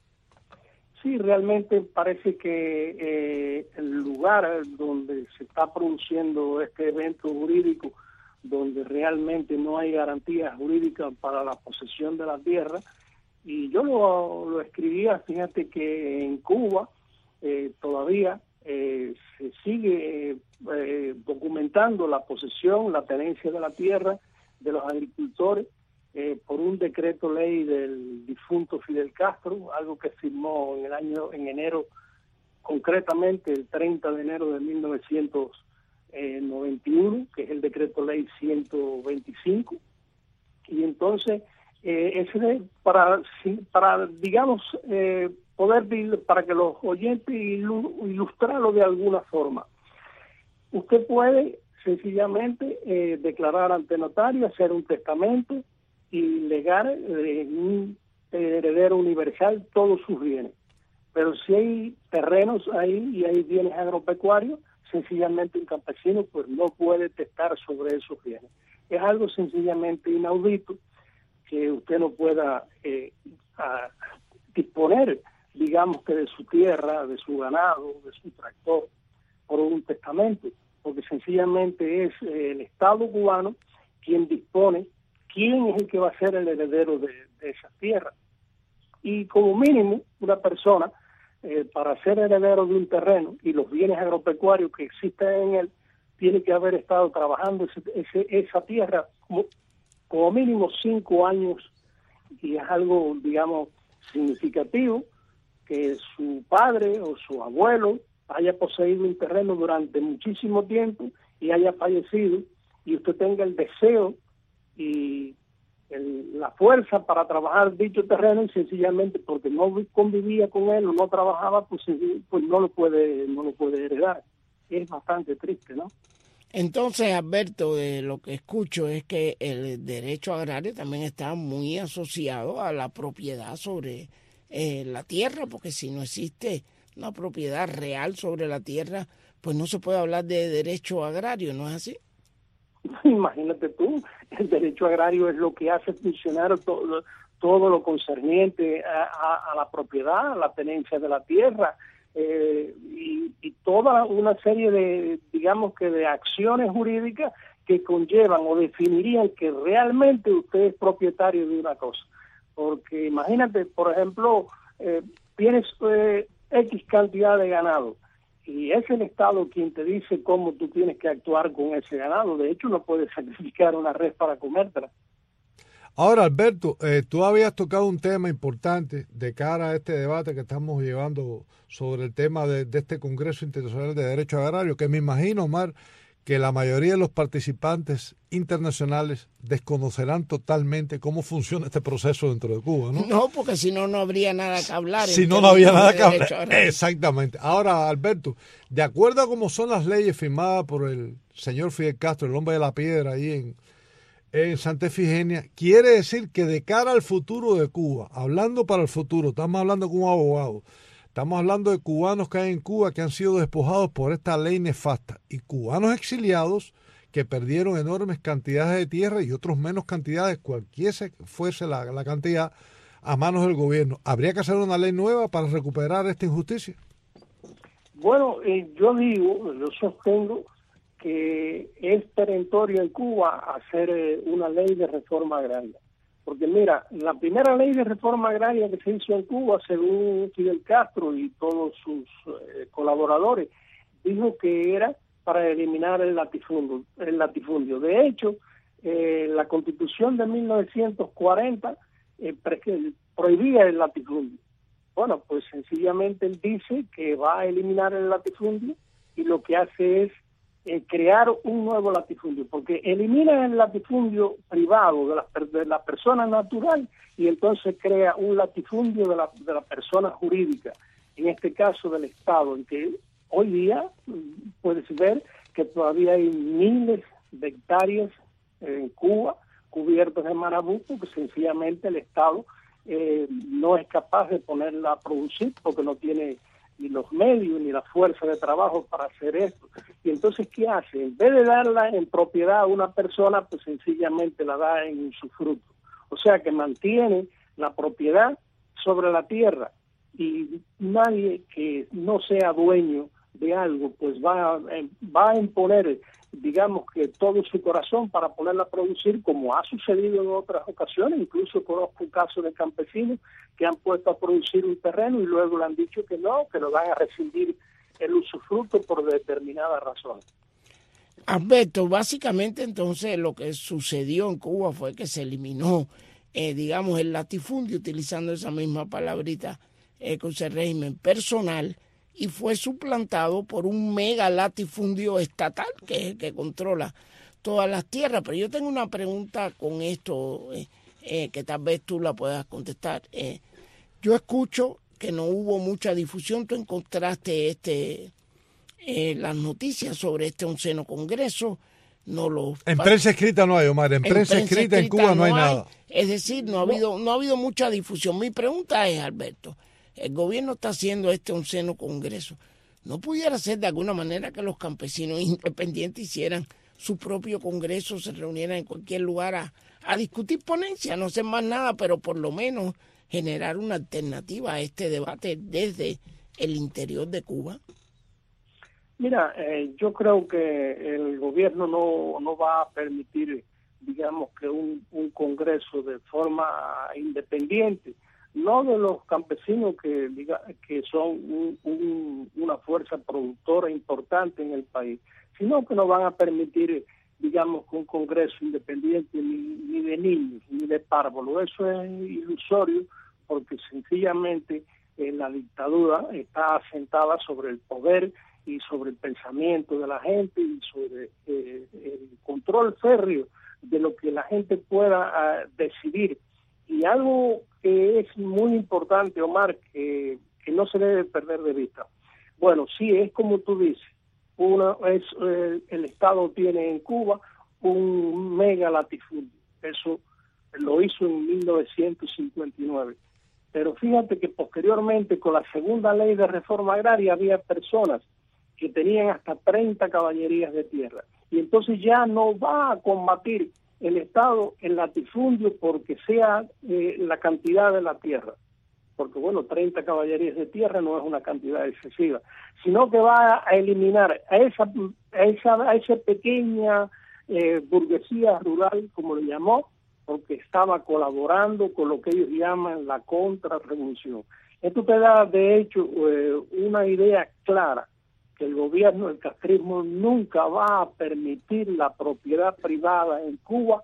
Sí, realmente parece que eh, el lugar donde se está produciendo este evento jurídico, donde realmente no hay garantías jurídicas para la posesión de la tierra, y yo lo, lo escribía, fíjate que en Cuba eh, todavía eh, se sigue eh, documentando la posesión, la tenencia de la tierra de los agricultores, Eh, por un decreto ley del difunto Fidel Castro, algo que firmó en el año, en enero, concretamente el treinta de enero de mil novecientos noventa y uno, que es el decreto ley ciento veinticinco, y entonces eh, ese para, para digamos, eh, poder, para que los oyentes ilustrarlo de alguna forma, usted puede sencillamente eh, declarar ante notario, hacer un testamento y legar eh, un heredero universal todos sus bienes. Pero si hay terrenos ahí y hay bienes agropecuarios, sencillamente un campesino pues no puede testar sobre esos bienes. Es algo sencillamente inaudito que usted no pueda eh, a, disponer, digamos que de su tierra, de su ganado, de su tractor, por un testamento, porque sencillamente es eh, el Estado cubano quien dispone quién es el que va a ser el heredero de, de esa tierra. Y como mínimo, una persona, eh, para ser heredero de un terreno y los bienes agropecuarios que existen en él, tiene que haber estado trabajando ese, ese, esa tierra como, como mínimo cinco años, y es algo, digamos, significativo que su padre o su abuelo haya poseído un terreno durante muchísimo tiempo y haya fallecido, y usted tenga el deseo y el, la fuerza para trabajar dicho terreno, y sencillamente porque no convivía con él o no trabajaba, pues, pues no lo puede no lo puede heredar. Es bastante triste, ¿no? Entonces, Alberto, de lo que escucho es que el derecho agrario también está muy asociado a la propiedad sobre eh, la tierra, porque si no existe una propiedad real sobre la tierra, pues no se puede hablar de derecho agrario, ¿no es así? Imagínate tú, el derecho agrario es lo que hace funcionar todo, todo lo concerniente a, a, a la propiedad, a la tenencia de la tierra, eh, y, y toda una serie de, digamos que de acciones jurídicas que conllevan o definirían que realmente usted es propietario de una cosa. Porque imagínate, por ejemplo, eh, tienes eh, X cantidad de ganado, y es el Estado quien te dice cómo tú tienes que actuar con ese ganado. De hecho, no puedes sacrificar una res para comértela. Ahora, Alberto, eh, tú habías tocado un tema importante de cara a este debate que estamos llevando sobre el tema de, de este Congreso Internacional de Derecho Agrario, que me imagino, Omar, que la mayoría de los participantes internacionales desconocerán totalmente cómo funciona este proceso dentro de Cuba, ¿no? No, porque si no, no habría nada que hablar. Si no, no había nada que hablar. Exactamente. Ahora, Alberto, de acuerdo a cómo son las leyes firmadas por el señor Fidel Castro, el hombre de la piedra, ahí en, en Santa Efigenia, quiere decir que de cara al futuro de Cuba, hablando para el futuro, estamos hablando con un abogado, estamos hablando de cubanos que hay en Cuba que han sido despojados por esta ley nefasta y cubanos exiliados que perdieron enormes cantidades de tierra y otros menos cantidades, cualquiera fuese la, la cantidad, a manos del gobierno. ¿Habría que hacer una ley nueva para recuperar esta injusticia? Bueno, eh, yo digo, yo sostengo que es perentorio en Cuba hacer eh, una ley de reforma agraria. Porque mira, la primera ley de reforma agraria que se hizo en Cuba, según Fidel Castro y todos sus eh, colaboradores, dijo que era para eliminar el latifundio. El latifundio. De hecho, eh, la Constitución de mil novecientos cuarenta eh, pre- prohibía el latifundio. Bueno, pues sencillamente él dice que va a eliminar el latifundio y lo que hace es Eh, crear un nuevo latifundio, porque elimina el latifundio privado de la, de la persona natural y entonces crea un latifundio de la, de la persona jurídica, en este caso del Estado, en que hoy día puedes ver que todavía hay miles de hectáreas en Cuba cubiertas de marabú, porque sencillamente el Estado eh, no es capaz de ponerla a producir porque no tiene ni los medios ni la fuerza de trabajo para hacer esto. Y entonces, ¿qué hace? En vez de darla en propiedad a una persona, pues sencillamente la da en usufructo. O sea que mantiene la propiedad sobre la tierra y nadie que no sea dueño de algo, pues va, va a imponer, digamos que todo su corazón para ponerla a producir, como ha sucedido en otras ocasiones. Incluso conozco un caso de campesinos que han puesto a producir un terreno y luego le han dicho que no, que lo van a rescindir el usufructo por determinada razón. Alberto, básicamente entonces lo que sucedió en Cuba fue que se eliminó, eh, digamos, el latifundio, utilizando esa misma palabrita, eh, con ese régimen personal, y fue suplantado por un mega latifundio estatal que es el que controla todas las tierras. Pero yo tengo una pregunta con esto, eh, eh, que tal vez tú la puedas contestar. Eh, yo escucho que no hubo mucha difusión. Tú encontraste este eh, las noticias sobre este onceno congreso. No lo en prensa escrita no hay, Omar. En, en prensa, prensa escrita, escrita en Cuba no hay, no hay nada. Es decir, no ha habido no ha habido mucha difusión. Mi pregunta es, Alberto, el gobierno está haciendo este onceno congreso. ¿No pudiera ser de alguna manera que los campesinos independientes hicieran su propio congreso, se reunieran en cualquier lugar a, a discutir ponencias, no hacer más nada, pero por lo menos generar una alternativa a este debate desde el interior de Cuba? Mira, eh, yo creo que el gobierno no, no va a permitir, digamos, que un, un congreso de forma independiente, no de los campesinos que diga, que son un, un, una fuerza productora importante en el país, sino que no van a permitir, digamos, que un congreso independiente ni, ni de niños, ni de párvulos. Eso es ilusorio, porque sencillamente eh, la dictadura está asentada sobre el poder y sobre el pensamiento de la gente y sobre eh, el control férreo de lo que la gente pueda uh, decidir. Y algo que es muy importante, Omar, que, que no se debe perder de vista. Bueno, sí, es como tú dices, una, es, eh, el Estado tiene en Cuba un mega latifundio. Eso lo hizo en mil novecientos cincuenta y nueve. Pero fíjate que posteriormente, con la segunda ley de reforma agraria, había personas que tenían hasta treinta caballerías de tierra. Y entonces ya no va a combatir el Estado el latifundio porque sea eh, la cantidad de la tierra, porque bueno, treinta caballerías de tierra no es una cantidad excesiva, sino que va a eliminar a esa a esa, a esa pequeña eh, burguesía rural, como le llamó, porque estaba colaborando con lo que ellos llaman la contrarrevolución. Esto te da, de hecho, eh, una idea clara que el gobierno, el castrismo, nunca va a permitir la propiedad privada en Cuba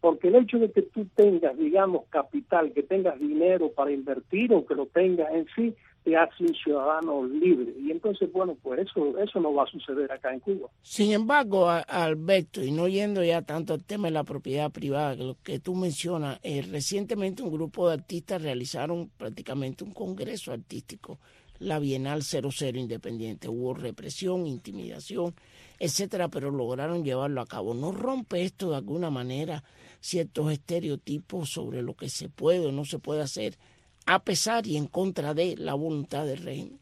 porque el hecho de que tú tengas, digamos, capital, que tengas dinero para invertir o que lo tengas en sí, te hace un ciudadano libre. Y entonces, bueno, pues eso eso no va a suceder acá en Cuba. Sin embargo, a, Alberto, y no yendo ya tanto al tema de la propiedad privada, que lo que tú mencionas, eh, recientemente un grupo de artistas realizaron prácticamente un congreso artístico, la Bienal cero cero Independiente. Hubo represión, intimidación, etcétera, pero lograron llevarlo a cabo. ¿No rompe esto de alguna manera ciertos estereotipos sobre lo que se puede o no se puede hacer, a pesar y en contra de la voluntad del régimen?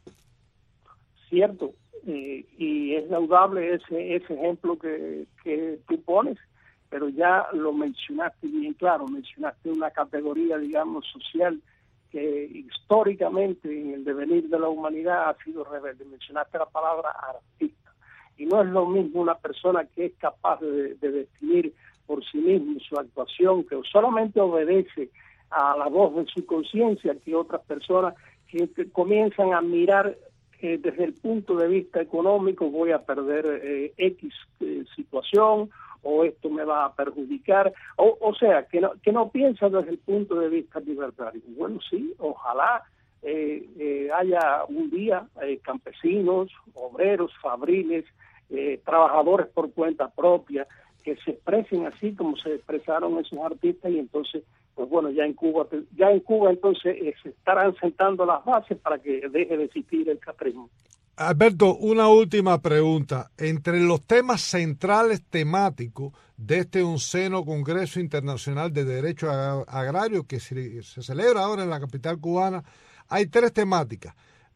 Cierto, eh, y es laudable ese ese ejemplo que, que tú pones, pero ya lo mencionaste bien claro, mencionaste una categoría, digamos, social que históricamente en el devenir de la humanidad ha sido rebelde. Mencionaste la palabra artista, y no es lo mismo una persona que es capaz de, de definir por sí mismo su actuación, que solamente obedece a la voz de su conciencia, que otras personas que, que comienzan a mirar eh, desde el punto de vista económico, voy a perder eh, X eh, situación, o esto me va a perjudicar, o, o sea, que no, que no piensa desde el punto de vista libertario. Bueno, sí, ojalá eh, eh, haya un día eh, campesinos, obreros, fabriles, eh, trabajadores por cuenta propia, que se expresen así como se expresaron esos artistas, y entonces, pues bueno, ya en Cuba, ya en Cuba entonces eh, se estarán sentando las bases para que deje de existir el catrismo. Alberto, una última pregunta. Entre los temas centrales temáticos de este onceno Congreso Internacional de Derecho Agrario que se, se celebra ahora en la capital cubana, hay tres temáticas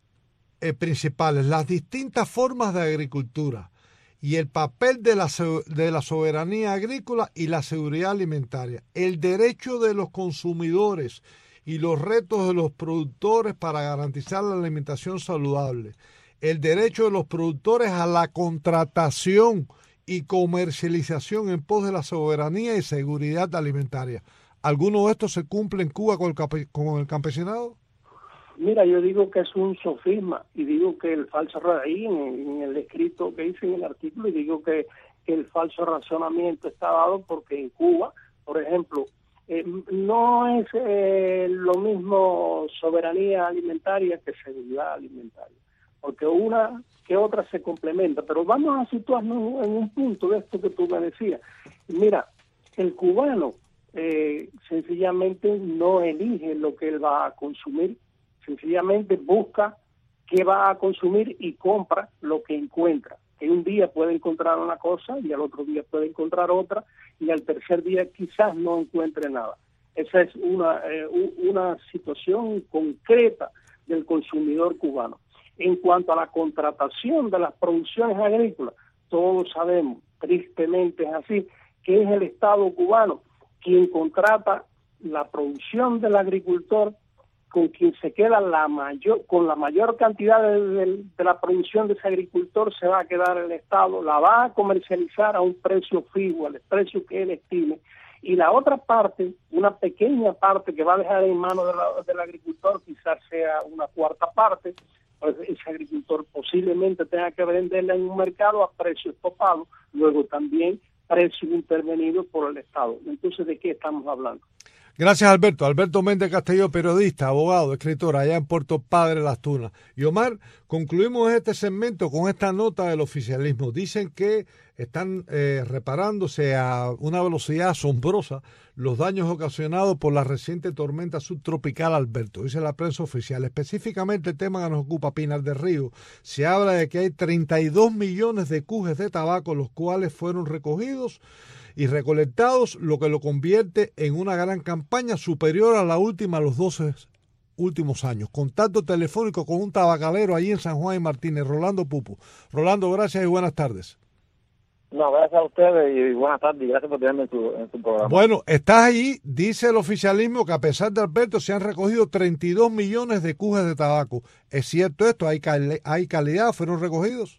eh, principales: las distintas formas de agricultura y el papel de la, de la soberanía agrícola y la seguridad alimentaria, el derecho de los consumidores y los retos de los productores para garantizar la alimentación saludable, el derecho de los productores a la contratación y comercialización en pos de la soberanía y seguridad alimentaria. ¿Alguno de estos se cumple en Cuba con el, con el campesinado? Mira, yo digo que es un sofisma, y digo que el falso, ahí en, en el escrito que hice en el artículo, y digo que, que el falso razonamiento está dado porque en Cuba, por ejemplo, eh, no es eh, lo mismo soberanía alimentaria que seguridad alimentaria, porque una que otra se complementa. Pero vamos a situarnos en un punto de esto que tú me decías. Mira, el cubano eh, sencillamente no elige lo que él va a consumir, sencillamente busca qué va a consumir y compra lo que encuentra. Que un día puede encontrar una cosa y al otro día puede encontrar otra, y al tercer día quizás no encuentre nada. Esa es una, eh, una situación concreta del consumidor cubano. En cuanto a la contratación de las producciones agrícolas, todos sabemos, tristemente es así, que es el Estado cubano quien contrata la producción del agricultor, con quien se queda la mayor, con la mayor cantidad de, de, de la producción de ese agricultor se va a quedar el Estado, la va a comercializar a un precio fijo, al precio que él estime, y la otra parte, una pequeña parte que va a dejar en manos de la, del agricultor, quizás sea una cuarta parte, pues ese agricultor posiblemente tenga que venderla en un mercado a precios topados, luego también precios intervenidos por el Estado. Entonces, ¿de qué estamos hablando? Gracias, Alberto. Alberto Méndez Castelló, periodista, abogado, escritor, allá en Puerto Padre Las Tunas. Y Omar, concluimos este segmento con esta nota del oficialismo. Dicen que están eh, reparándose a una velocidad asombrosa los daños ocasionados por la reciente tormenta subtropical Alberto, dice la prensa oficial. Específicamente el tema que nos ocupa, Pinar del Río, se habla de que hay treinta y dos millones de cujes de tabaco, los cuales fueron recogidos y recolectados, lo que lo convierte en una gran campaña superior a la última, a los doce últimos años. Contacto telefónico con un tabacalero allí en San Juan y Martínez, Rolando Pupo. Rolando, gracias y buenas tardes. No, gracias a ustedes y buenas tardes y gracias por tenerme en su, en su programa. Bueno, estás allí, dice el oficialismo que a pesar de Alberto se han recogido treinta y dos millones de cujes de tabaco. ¿Es cierto esto? ¿Hay, cal- hay calidad? ¿Fueron recogidos?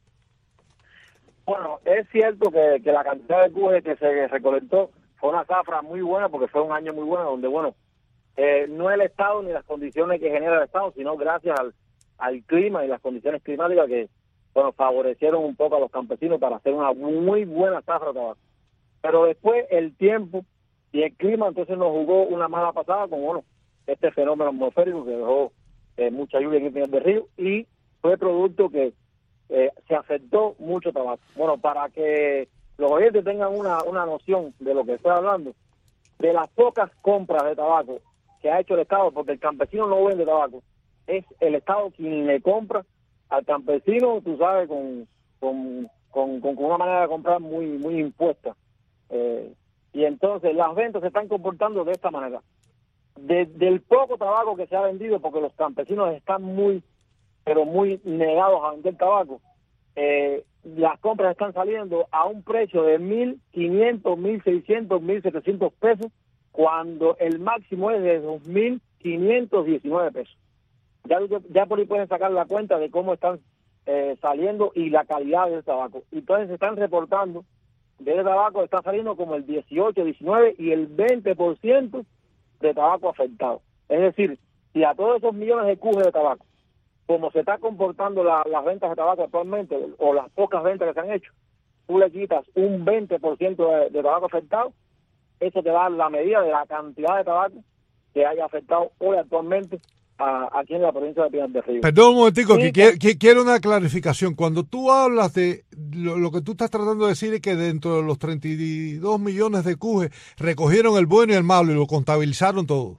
Bueno, es cierto que, que la cantidad de cujes que se recolectó fue una zafra muy buena porque fue un año muy bueno donde, bueno, eh, no el Estado ni las condiciones que genera el Estado, sino gracias al, al clima y las condiciones climáticas que, bueno, favorecieron un poco a los campesinos para hacer una muy buena zafra de tabaco. Pero después el tiempo y el clima entonces nos jugó una mala pasada con, bueno, este fenómeno atmosférico que dejó eh, mucha lluvia aquí en Pinar del Río, y fue producto que eh, se afectó mucho tabaco. Bueno, para que los oyentes tengan una, una noción de lo que estoy hablando, de las pocas compras de tabaco que ha hecho el Estado, porque el campesino no vende tabaco, es el Estado quien le compra al campesino, tú sabes, con con, con, con una manera de comprar muy muy impuesta. Eh, y entonces las ventas se están comportando de esta manera. De, del poco tabaco que se ha vendido, porque los campesinos están muy, pero muy negados a vender tabaco, eh, las compras están saliendo a un precio de mil quinientos, mil seiscientos, mil setecientos pesos, cuando el máximo es de dos mil quinientos diecinueve pesos. Ya, ya por ahí pueden sacar la cuenta de cómo están eh, saliendo y la calidad del tabaco. Entonces se están reportando de tabaco, está saliendo como el dieciocho, diecinueve y el veinte por ciento de tabaco afectado. Es decir, si a todos esos millones de cujes de tabaco, como se está comportando la, las ventas de tabaco actualmente, o las pocas ventas que se han hecho, tú le quitas un veinte por ciento de, de tabaco afectado, eso te da la medida de la cantidad de tabaco que haya afectado hoy actualmente a, aquí en la provincia de Pinar del Río. Perdón un momentico, Sí, que quiero, que quiero una clarificación. Cuando tú hablas de lo, lo que tú estás tratando de decir es que dentro de los treinta y dos millones de cujes recogieron el bueno y el malo y lo contabilizaron todo.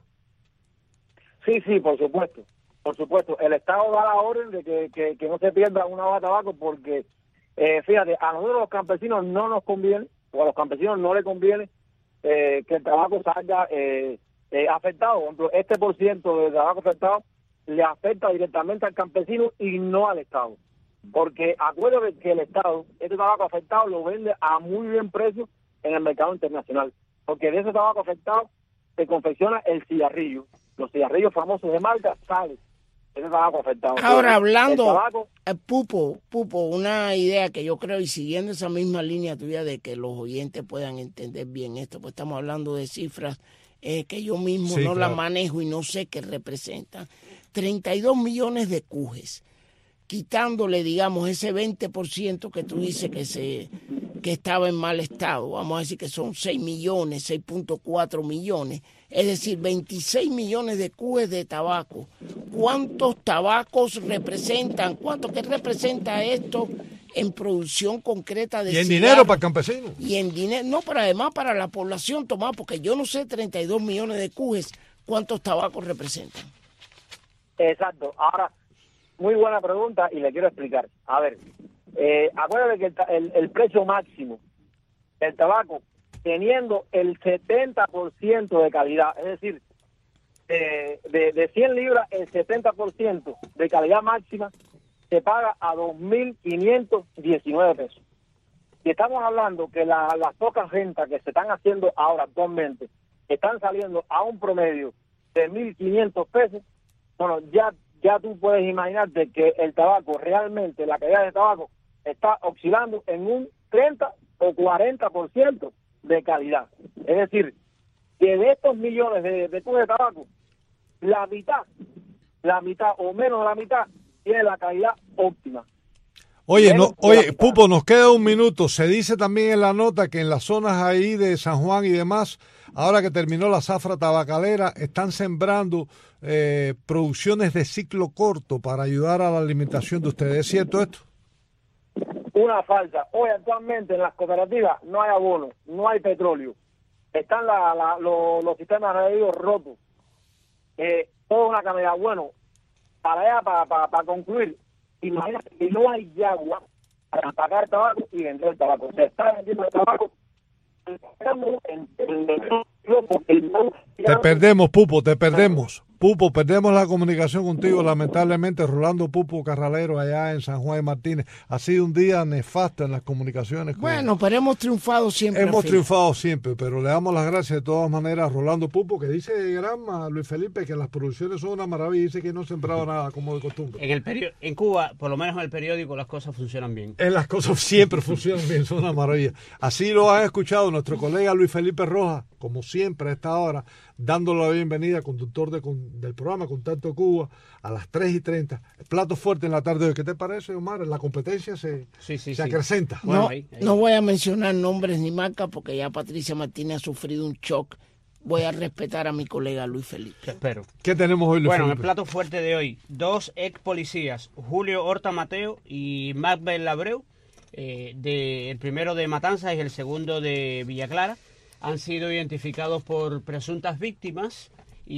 Sí, sí, por supuesto, por supuesto. El Estado da la orden de que, que, que no se pierda una hoja de tabaco porque, eh, fíjate, a nosotros los campesinos no nos conviene, o a los campesinos no les conviene eh, que el tabaco salga eh, eh, afectado. Por ejemplo, este por ciento de tabaco afectado le afecta directamente al campesino y no al Estado. Porque acuérdate que el Estado, este tabaco afectado lo vende a muy buen precio en el mercado internacional. Porque de ese tabaco afectado se confecciona el cigarrillo. Los cigarrillos famosos de marca salen. Ese tabaco afectado. Ahora, hablando, tabaco, eh, Pupo, Pupo, una idea que yo creo, y siguiendo esa misma línea tuya de que los oyentes puedan entender bien esto, pues estamos hablando de cifras eh, que yo mismo Sí, no claro. las manejo y no sé qué representan. treinta y dos millones de cujes, quitándole, digamos, ese veinte por ciento que tú dices que se que estaba en mal estado, vamos a decir que son seis millones, seis punto cuatro millones, es decir, veintiséis millones de cujes de tabaco. ¿Cuántos tabacos representan? ¿Cuánto que representa esto en producción concreta de Y en cigarros? dinero para el campesino. Y en dinero, no, pero además para la población, Tomás, porque yo no sé treinta y dos millones de cujes, ¿cuántos tabacos representan? exacto. Ahora, muy buena pregunta y le quiero explicar. A ver, eh, acuérdate que el, ta- el, el precio máximo del tabaco, teniendo el setenta por ciento de calidad, es decir, eh, de, de cien libras, el setenta por ciento de calidad máxima se paga a dos mil quinientos diecinueve pesos. Si estamos hablando que la, las pocas ventas que se están haciendo ahora actualmente están saliendo a un promedio de mil quinientos pesos, bueno, ya ya tú puedes imaginarte que el tabaco, realmente la calidad de tabaco está oscilando en un treinta o cuarenta por ciento de calidad. Es decir, que de estos millones de, de tubos de tabaco, la mitad, la mitad o menos de la mitad tiene la calidad óptima. Oye, Menos no, de la oye, mitad. Pupo, nos queda un minuto. Se dice también en la nota que en las zonas ahí de San Juan y demás, ahora que terminó la zafra tabacalera, están sembrando eh, producciones de ciclo corto para ayudar a la alimentación de ustedes. ¿Es cierto esto? Una falta. Hoy actualmente en las cooperativas no hay abono, no hay petróleo. Están la, la, lo- los sistemas de regadío rotos. Eh, toda una calamidad. Bueno, para allá, para, para, para concluir, imagínate que no hay agua para empacar tabaco y vender el tabaco. Se está vendiendo el tabaco estamos en, en, en, porque el no- Te perdemos, Pupo, te perdemos. Pupo, perdemos la comunicación contigo, lamentablemente. Rolando Pupo Carralero, allá en San Juan de Martínez. Ha sido un día nefasto en las comunicaciones. con- Bueno, pero hemos triunfado siempre. Hemos Phil. triunfado siempre, pero le damos las gracias de todas maneras a Rolando Pupo, que dice Granma, Luis Felipe, que las producciones son una maravilla y dice que no ha sembrado nada como de costumbre. En el perio- en Cuba, por lo menos en el periódico, las cosas funcionan bien. En las cosas siempre funcionan bien, son una maravilla. Así lo han escuchado nuestro colega Luis Felipe Rojas, como siempre a esta hora, dándole la bienvenida, conductor de, con- del programa Contacto Cuba, a las tres y treinta. Plato fuerte en la tarde de hoy. ¿Qué te parece, Omar? La competencia se, Sí, sí, se sí. acrecenta. No, no voy a mencionar nombres ni marcas porque ya Patricia Martínez ha sufrido un shock voy a respetar a mi colega Luis Felipe. Espero. ¿Qué tenemos hoy, Luis Bueno, Felipe? en el plato fuerte de hoy, dos ex policías, Julio Horta Mateo y Macbeth Labreu, eh, de, el primero de Matanzas y el segundo de Villa Clara, han sido identificados por presuntas víctimas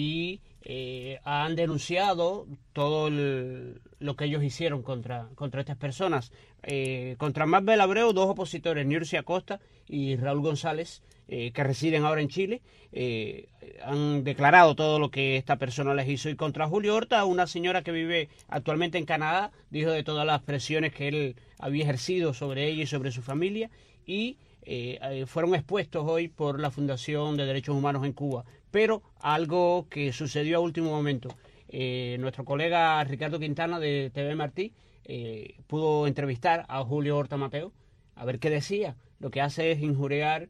y eh, han denunciado todo el, lo que ellos hicieron contra, contra estas personas. Eh, contra Macbeth Labreu, dos opositores, Nursi Acosta y Raúl González, eh, que residen ahora en Chile, eh, han declarado todo lo que esta persona les hizo. Y contra Julio Horta, una señora que vive actualmente en Canadá, dijo de todas las presiones que él había ejercido sobre ella y sobre su familia, y eh, fueron expuestos hoy por la Fundación de Derechos Humanos en Cuba. Pero algo que sucedió a último momento, eh, nuestro colega Ricardo Quintana de T V Martí eh, pudo entrevistar a Julio Horta Mateo a ver qué decía. Lo que hace es injuriar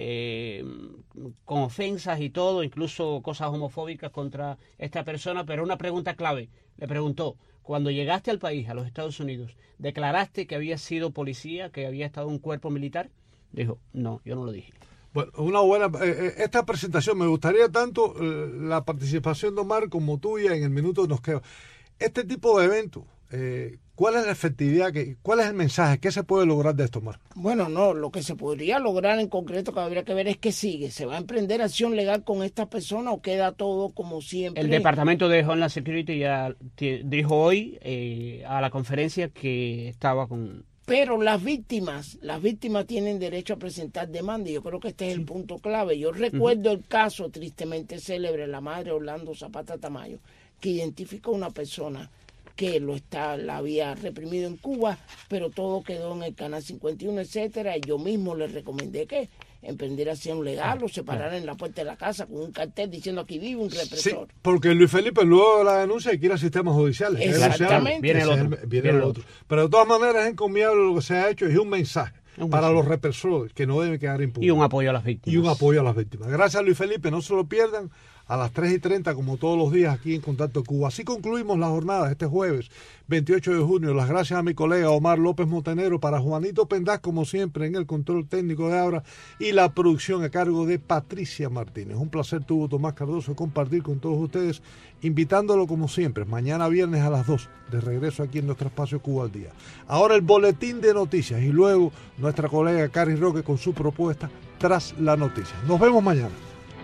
eh, con ofensas y todo, incluso cosas homofóbicas contra esta persona. Pero una pregunta clave, le preguntó: cuando llegaste al país, a los Estados Unidos, ¿declaraste que había sido policía, que había estado en un cuerpo militar? Dijo, no, yo no lo dije. Bueno, una buena, eh, esta presentación, me gustaría tanto eh, la participación de Omar como tuya en el minuto que nos queda. Este tipo de eventos, eh, ¿cuál es la efectividad? Que, ¿Cuál es el mensaje? ¿Qué se puede lograr de esto, Omar? Bueno, no, lo que se podría lograr en concreto que habría que ver es que sigue. ¿Se va a emprender acción legal con esta persona o queda todo como siempre? El Departamento de Homeland Security ya t- dijo hoy eh, a la conferencia que estaba con... Pero las víctimas, las víctimas tienen derecho a presentar demanda y yo creo que este es el punto clave. Yo recuerdo uh-huh. el caso tristemente célebre, la madre Orlando Zapata Tamayo, que identificó a una persona que lo está, la había reprimido en Cuba, pero todo quedó en el Canal cincuenta y uno, etcétera, y yo mismo le recomendé que emprendiera acción legal ah, o se parara ah. en la puerta de la casa con un cartel diciendo aquí vive un represor. Sí, porque Luis Felipe luego de la denuncia quiere sistemas judiciales. Exactamente. Viene el otro. Viene viene el otro. Pero de todas maneras es encomiable lo que se ha hecho, es un mensaje un para mensaje. los represores que no deben quedar impunes. Y un apoyo a las víctimas. Y un apoyo a las víctimas. Gracias, Luis Felipe, no se lo pierdan. A las tres y treinta, como todos los días, aquí en Contacto Cuba. Así concluimos la jornada este jueves, veintiocho de junio. Las gracias a mi colega Omar López Montenegro, para Juanito Pendaz, como siempre, en el control técnico de Abra, y la producción a cargo de Patricia Martínez. Un placer tuvo Tomás Cardoso compartir con todos ustedes, invitándolo como siempre, mañana viernes a las dos, de regreso aquí en nuestro espacio Cuba al Día. Ahora el boletín de noticias y luego nuestra colega Cari Roque con su propuesta Tras la Noticia. Nos vemos mañana.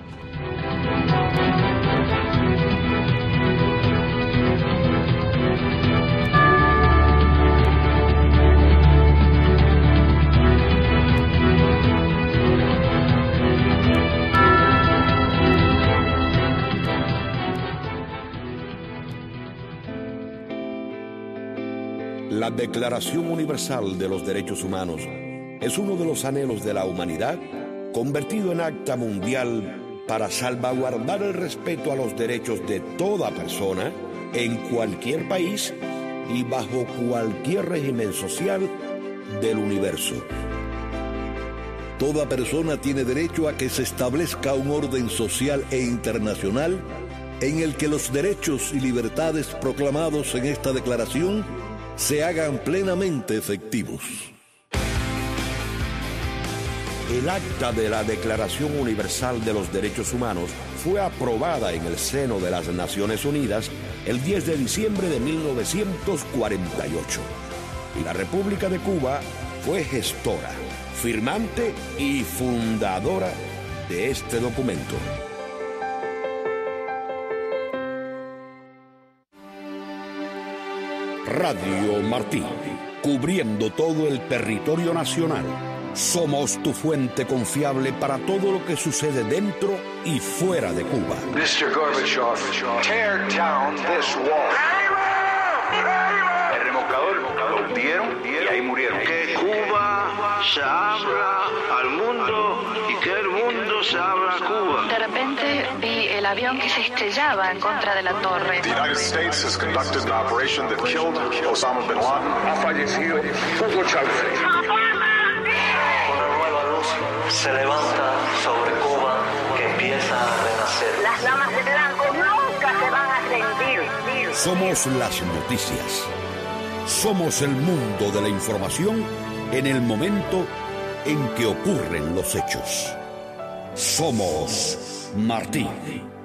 La Declaración Universal de los Derechos Humanos es uno de los anhelos de la humanidad convertido en acta mundial para salvaguardar el respeto a los derechos de toda persona en cualquier país y bajo cualquier régimen social del universo. Toda persona tiene derecho a que se establezca un orden social e internacional en el que los derechos y libertades proclamados en esta declaración se hagan plenamente efectivos. El acta de la Declaración Universal de los Derechos Humanos fue aprobada en el seno de las Naciones Unidas el diez de diciembre de mil novecientos cuarenta y ocho. Y la República de Cuba fue gestora, firmante y fundadora de este documento. Radio Martí, cubriendo todo el territorio nacional. Somos tu fuente confiable para todo lo que sucede dentro y fuera de Cuba. mister Gorbachev, tear down this wall. El remolcador lo hundieron y ahí murieron. Que Cuba se abra al mundo y que el mundo se abra a Cuba. De repente vi el avión que se estrellaba en contra de la torre. The United States has conducted an operation that killed Osama bin Laden. Ha fallecido Hugo Chávez. Se levanta sobre Cuba, que empieza a renacer. Las damas de blanco nunca se van a rendir. Somos las noticias. Somos el mundo de la información en el momento en que ocurren los hechos. Somos Martí.